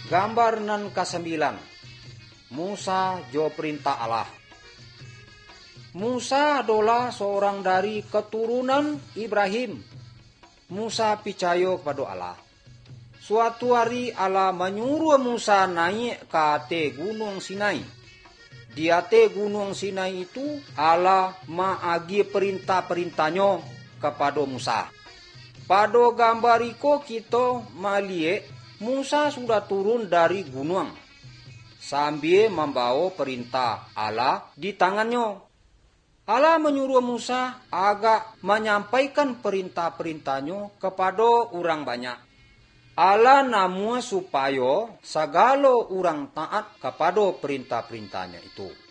Gambar nan ke-9. Musa jo perintah Allah. Musa adalah seorang dari keturunan Ibrahim. Musa percaya kepada Allah. Suatu hari Allah menyuruh Musa naik ke atas gunung Sinai. Di atas gunung Sinai itu Allah mengagi perintah-perintahnya kepada Musa. Pada gambar itu kita melihat Musa sudah turun dari gunung sambil membawa perintah Allah di tangannya. Allah menyuruh Musa agar menyampaikan perintah-perintahnya kepada orang banyak. Allah namu supaya segala orang taat kepada perintah-perintahnya itu.